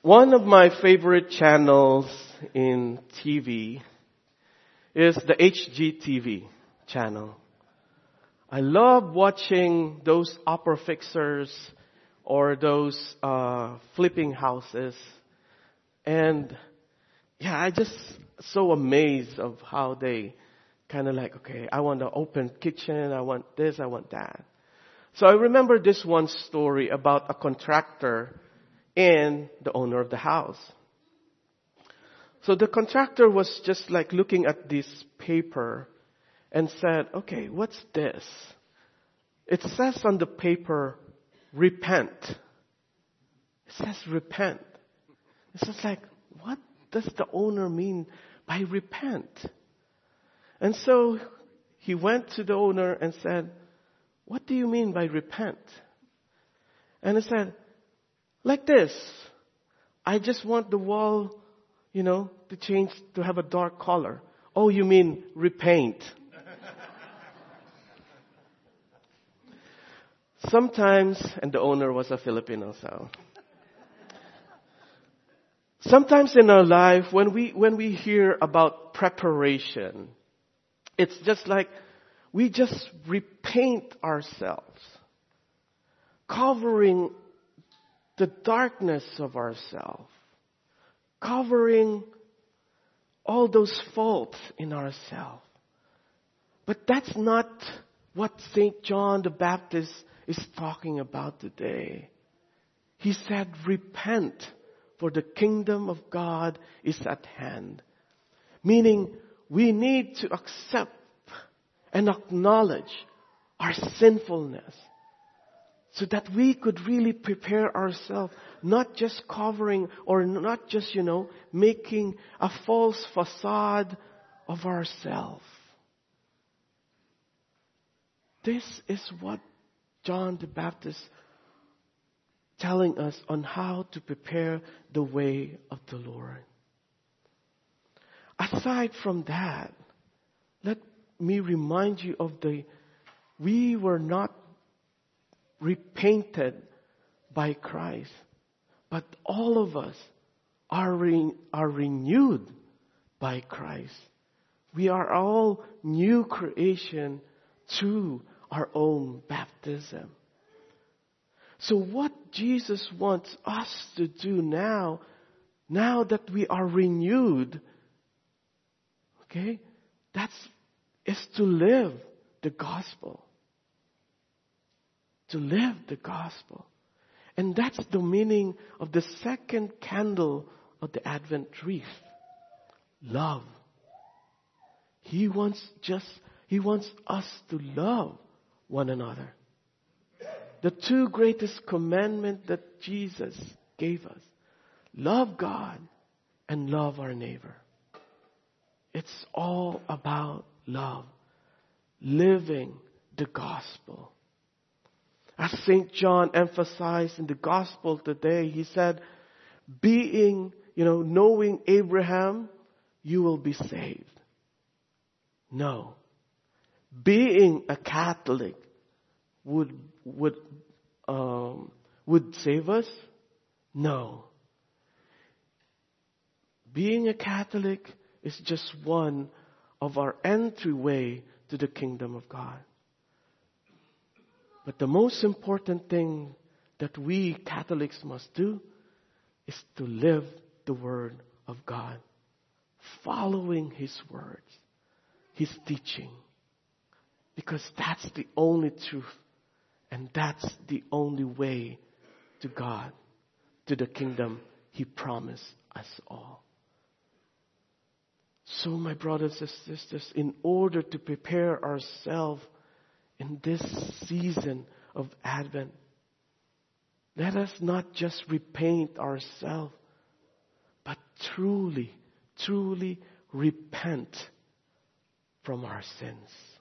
One of my favorite channels in TV is the HGTV channel. I love watching those opera fixers or those flipping houses. And yeah, I just so amazed of how they kind of like, okay, I want an open kitchen, I want this, I want that. So I remember this one story about a contractor and the owner of the house. So the contractor was just like looking at this paper and said, okay, what's this? It says on the paper, repent. It says repent. It's just like, what does the owner mean by repent? And so he went to the owner and said, what do you mean by repent? And he said, like this, I just want the wall, to change, to have a dark color. Oh, you mean repaint. Sometimes, and the owner was a Filipino, so. Sometimes in our life, when we hear about preparation, it's just like we just repaint ourselves, covering the darkness of ourselves, covering all those faults in ourselves. But that's not what St. John the Baptist is talking about today. He said, repent, for the kingdom of God is at hand. Meaning, we need to accept and acknowledge our sinfulness so that we could really prepare ourselves, not just covering or not just, making a false facade of ourselves. This is what John the Baptist telling us on how to prepare the way of the Lord. Aside from that, let me remind you of we were not repainted by Christ, but all of us are renewed by Christ. We are all new creation through our own baptism. So what Jesus wants us to do now that we are renewed, okay, is to live the gospel. To live the gospel. And that's the meaning of the second candle of the Advent wreath. Love. He wants us to love one another. The two greatest commandments that Jesus gave us. Love God and love our neighbor. It's all about love. Living the gospel. As St. John emphasized in the gospel today, he said, knowing Abraham, you will be saved. No. Being a Catholic would save us? No. Being a Catholic is just one of our entryway to the kingdom of God. But the most important thing that we Catholics must do is to live the Word of God. Following His words, His teaching. Because that's the only truth. And that's the only way to God, to the kingdom He promised us all. So my brothers and sisters, in order to prepare ourselves in this season of Advent, let us not just repaint ourselves, but truly repent from our sins.